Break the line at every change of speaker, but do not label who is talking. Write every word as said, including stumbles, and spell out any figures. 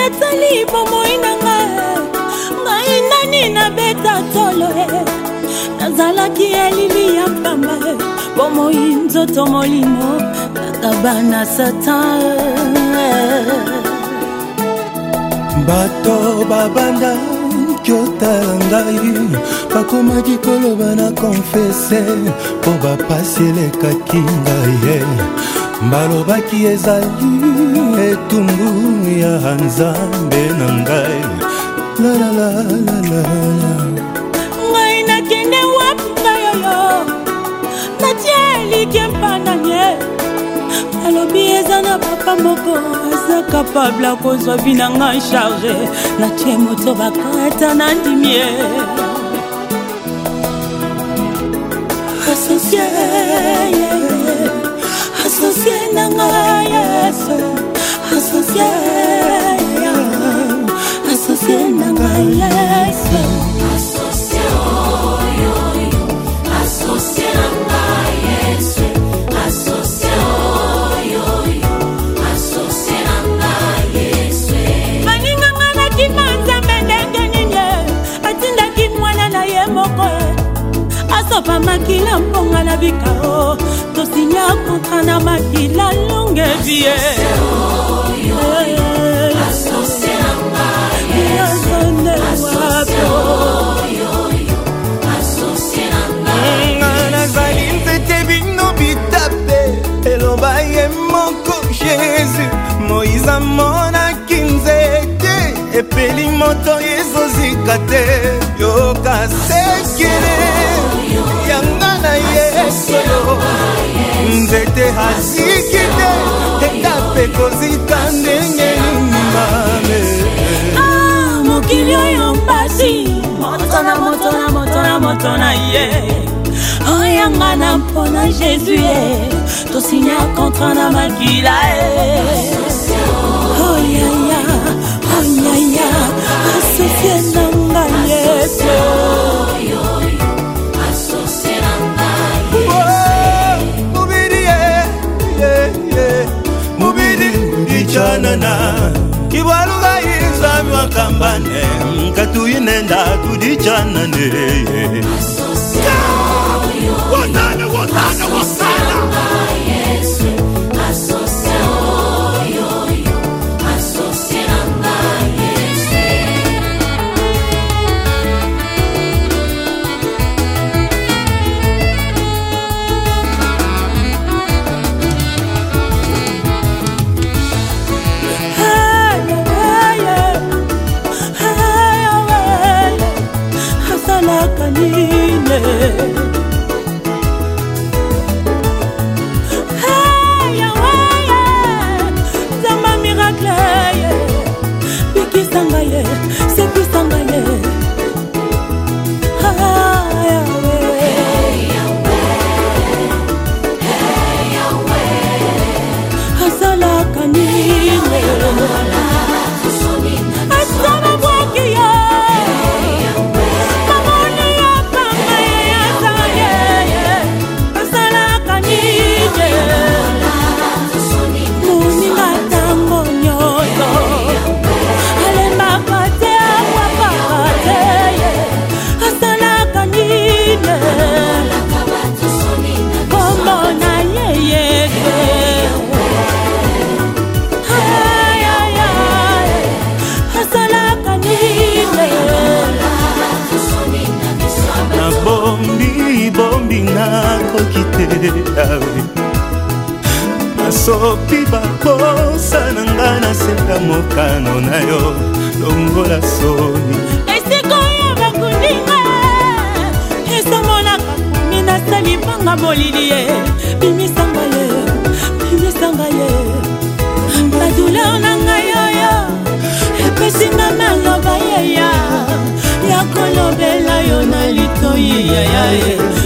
atali bomoi na ngai ngai nani na beta tolo nazalaki elili ya pamba bomoi nzoto molimo nakabana satan
bato babanda kyotala ngai bakomaki koloba na konfese po bapasi elekaki ngai balobaki ezali etumbu ya Nzambe na ngai lalalala
ngai nakende wapi ngayoyo natie elike mpananye alobi eza na papa moko aza kapable akozwa vi na ngai charge natie moto bakata na ndimie asocie asocie na ngai Yesu asocie asocie na ngai Yesu
asocie oyo asocie na ngai Yesu asocie oyo asocie na ngai Yesu
baninga ngana kimanza mendenge ninye atindaki mwana na ye moko asopa makila mponga na bikao tosinya kontra na makila longe vie
asocie na ngai Yesu asocie oyo asocie na ngai
nazali nzete bino bitape eloba ye moko Jésus Moïse amonaki nzete epeli moto ezozika te yoka sekele yanga na Yesu nzete hasiki te etape kozika ndenge mame
mokili oyo mpasi moto na moto na moto na moto na ye oyanga na mpona Jésus ye tosinya kontra na makila ye oyaya oyaya asocie na ngai Yesu
asocie na ngai Yesu
mubiri ye mubiri ichanana kibaluga Nzambe wakambane katuyinenda tudichanane
wotana wotana wotana Yesu asocie oyo asocie na ngai Yesu
sopi bakosa na nga naseka mokano na yo longola soni
esiko ya bakundinga esomonaka kumi nasali panga molili ye bimisanga ye bimisanga ye baduleur na ngai oyo epesinga maloba yeya ya kolobela yo na litoyi yaya ye